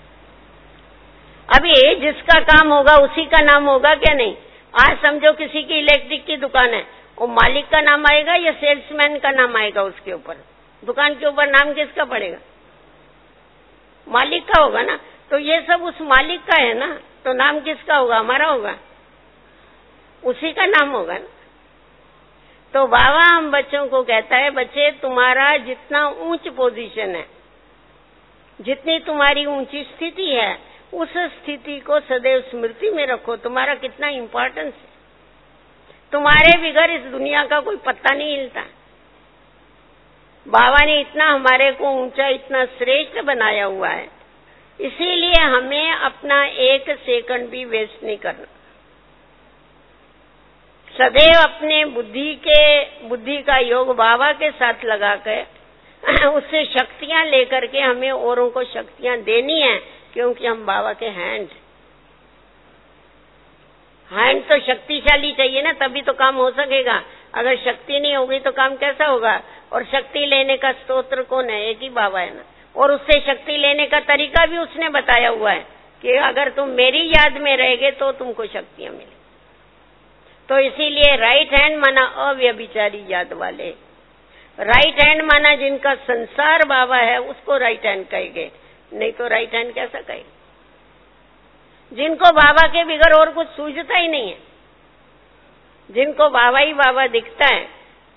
अभी जिसका काम होगा उसी का नाम होगा क्या? नहीं। आज समझो किसी की इलेक्ट्रिक की दुकान है, वो मालिक का नाम आएगा या सेल्समैन का नाम आएगा? उसके ऊपर, दुकान के ऊपर नाम किसका पड़ेगा? मालिक का होगा ना। तो ये सब उस मालिक का है ना, तो नाम किसका होगा? हमारा होगा, उसी का नाम होगा ना। तो बाबा हम बच्चों को कहता है, बच्चे तुम्हारा जितना ऊंच पोजीशन है, जितनी तुम्हारी ऊंची स्थिति है, उस स्थिति को सदैव स्मृति में रखो। तुम्हारा कितना इम्पोर्टेंस है। तुम्हारे बगैर इस दुनिया का कोई पत्ता नहीं हिलता। बाबा ने इतना हमारे को ऊंचा, इतना श्रेष्ठ बनाया हुआ है, इसीलिए हमें अपना एक सेकंड भी वेस्ट नहीं करना। सदैव अपने बुद्धि का योग बाबा के साथ लगाकर उससे शक्तियां लेकर के हमें औरों को शक्तियां देनी है, क्योंकि हम बाबा के हैंड तो शक्तिशाली चाहिए ना, तभी तो काम हो सकेगा। अगर शक्ति नहीं होगी तो काम कैसा होगा? और शक्ति लेने का स्तोत्र कौन है? एक ही बाबा है ना। और उससे शक्ति लेने का तरीका भी उसने बताया हुआ है कि अगर तुम मेरी याद में रहेगे तो तुमको शक्तियां मिलेगी। तो इसीलिए राइट हैंड माना अव्यभिचारी याद वाले, राइट हैंड माना जिनका संसार बाबा है, उसको राइट हैंड कहेंगे, नहीं तो राइट हैंड कैसा कहेंगे? जिनको बाबा के बिगर और कुछ सूझता ही नहीं है, जिनको बाबा ही बाबा दिखता है,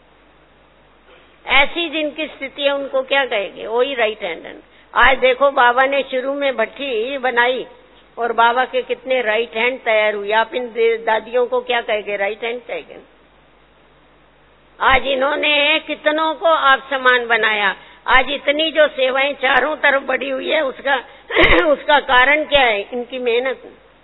ऐसी जिनकी स्थिति है, उनको क्या कहेंगे? वही राइट हैंड है। आज देखो बाबा ने शुरू में भट्ठी बनाई और बाबा के कितने राइट हैंड तैयार हुए। आप इन दादियों को क्या कहेंगे? राइट हैंड कहेंगे। आज इन्होंने कितनों को आप समान बनाया। आज इतनी जो सेवाएं चारों तरफ बढ़ी हुई है, उसका कारण क्या है? इनकी मेहनत।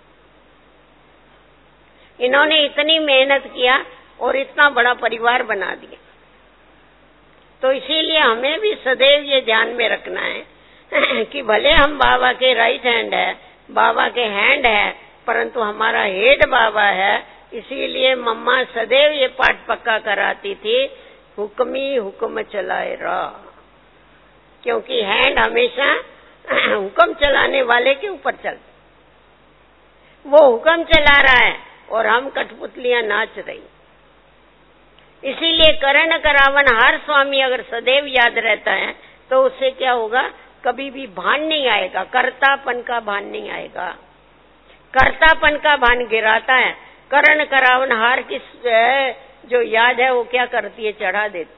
इन्होंने इतनी मेहनत किया और इतना बड़ा परिवार बना दिया। तो इसीलिए हमें भी सदैव ये ध्यान में रखना है कि भले हम बाबा के राइट हैंड है, बाबा के हैंड है, परंतु हमारा हेड बाबा है। इसीलिए मम्मा सदैव ये पाठ पक्का कराती थी, हुक्मी हुक्म चलाए रहा, क्योंकि हैंड हमेशा हुक्म चलाने वाले के ऊपर चलता। वो हुक्म चला रहा है और हम कठपुतलियां नाच रही। इसीलिए करण करावन हार स्वामी अगर सदैव याद रहता है तो उससे क्या होगा? कभी भी भान नहीं आएगा, कर्तापन का भान नहीं आएगा। कर्तापन का भान गिराता है। करण करावन हार की जो याद है वो क्या करती है? चढ़ा देती।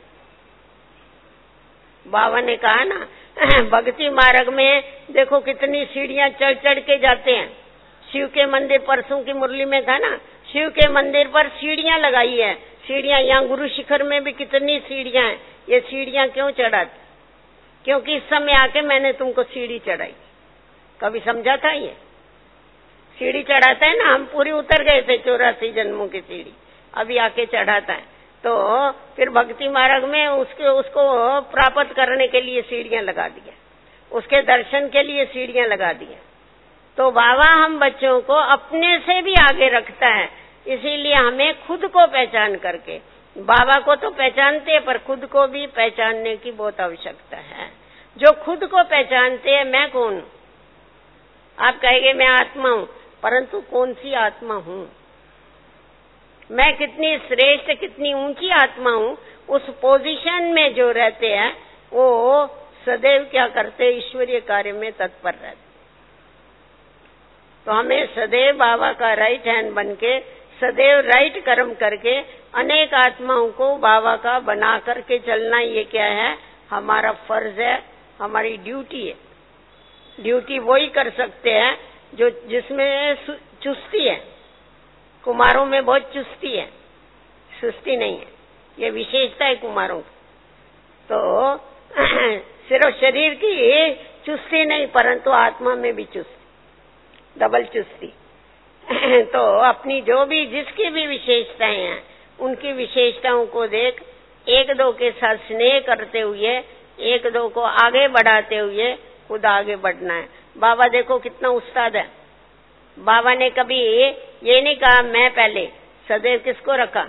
बाबा ने कहा ना, भक्ति मार्ग में देखो कितनी सीढ़ियां चढ़ चढ़ के जाते हैं। शिव के मंदिर, परसों की मुरली में था ना, शिव के मंदिर पर सीढ़ियां लगाई है। सीढ़ियां, यहाँ गुरु शिखर में भी कितनी सीढ़ियां हैं। ये सीढ़ियां क्यों चढ़ाती? क्योंकि इस समय आके मैंने तुमको सीढ़ी चढ़ाई। कभी समझा था? ये सीढ़ी चढ़ाता है ना, हम पूरी उतर गए थे 84 जन्मों की सीढ़ी, अभी आके चढ़ाता है। तो फिर भक्ति मार्ग में उसको प्राप्त करने के लिए सीढ़ियां लगा दिया, उसके दर्शन के लिए सीढ़ियां लगा दिया। तो बाबा हम बच्चों को अपने से भी आगे रखता है। इसीलिए हमें खुद को पहचान करके, बाबा को तो पहचानते हैं पर खुद को भी पहचानने की बहुत आवश्यकता है। जो खुद को पहचानते हैं, मैं कौन हूं? आप कहेंगे मैं आत्मा हूं, परंतु कौन सी आत्मा हूं? मैं कितनी श्रेष्ठ, कितनी ऊंची आत्मा हूं? उस पोजीशन में जो रहते हैं वो सदैव क्या करते? ईश्वरीय कार्य में तत्पर रहते। तो हमें सदैव बाबा का राइट हैंड बनके सदैव राइट कर्म करके अनेक आत्माओं को बाबा का बना करके चलना, ये क्या है? हमारा फर्ज है, हमारी ड्यूटी है। ड्यूटी वही कर सकते हैं जो जिसमें चुस्ती है। कुमारों में बहुत चुस्ती है, सुस्ती नहीं है। ये विशेषता है कुमारों की। तो सिर्फ शरीर की चुस्ती नहीं, परंतु आत्मा में भी चुस्ती, डबल चुस्ती। तो अपनी जो भी जिसकी भी विशेषताएं हैं, उनकी विशेषताओं को देख एक दो के साथ स्नेह करते हुए, एक दो को आगे बढ़ाते हुए खुद आगे बढ़ना है। बाबा देखो कितना उस्ताद है। बाबा ने कभी ये नहीं कहा मैं पहले, सदैव किसको रखा?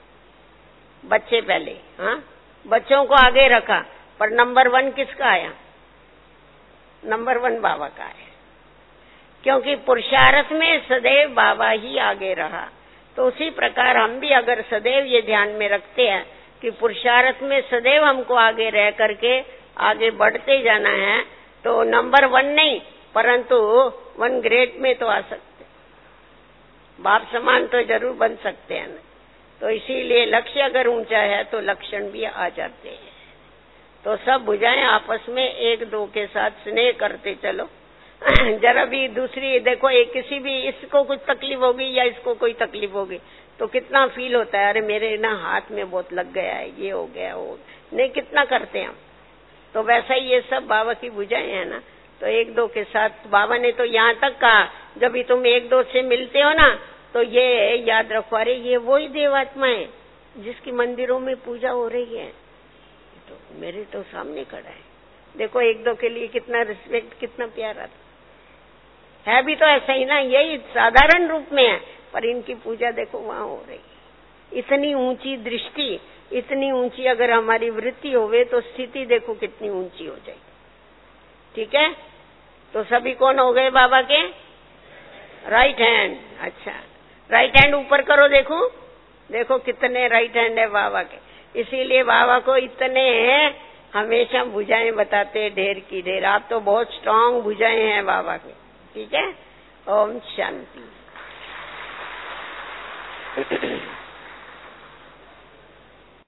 बच्चे पहले। हाँ, बच्चों को आगे रखा, पर नंबर 1 किसका आया? नंबर 1 बाबा का आया, क्योंकि पुरुषार्थ में सदैव बाबा ही आगे रहा। तो उसी प्रकार हम भी अगर सदैव ये ध्यान में रखते हैं कि पुरुषार्थ में सदैव हमको आगे रह करके आगे बढ़ते जाना है, तो नंबर 1 नहीं, परंतु 1 ग्रेड में तो आ सकते, बाप समान तो जरूर बन सकते हैं ना। तो इसीलिए लक्ष्य अगर ऊंचा है तो लक्षण भी आ जाते हैं। तो सब बुझाएं आपस में, एक दो के साथ स्नेह करते चलो। जरा भी दूसरी देखो, एक किसी भी इसको कुछ तकलीफ होगी या इसको कोई तकलीफ होगी तो कितना फील होता है, अरे मेरे ना हाथ में बहुत लग गया है, ये हो गया, वो नहीं, कितना करते हैं हम। तो वैसा ही ये सब बाबा की बुझाएं है ना। तो एक दो के साथ बाबा ने तो यहाँ तक कहा, जब भी तुम एक दो से मिलते हो ना, तो ये याद रखो, अरे ये वही देवात्मा है जिसकी मंदिरों में पूजा हो रही है, तो मेरे तो सामने खड़ा है। देखो एक दो के लिए कितना रिस्पेक्ट, कितना प्यार आता है भी तो ऐसा ही ना, यही साधारण रूप में है, पर इनकी पूजा देखो वहां हो रही है। इतनी ऊंची दृष्टि, इतनी ऊंची अगर हमारी वृत्ति होवे तो स्थिति देखो कितनी ऊंची हो जाएगी। ठीक है, तो सभी कौन हो गए बाबा के? Right hand. अच्छा, राइट हैंड ऊपर करो, देखो देखो कितने राइट हैंड है बाबा के। इसीलिए बाबा को इतने हमेशा भुजाएं बताते, ढेर की ढेर। आप तो बहुत स्ट्रांग भुजाएं हैं बाबा के। ठीक है, ओम शांति।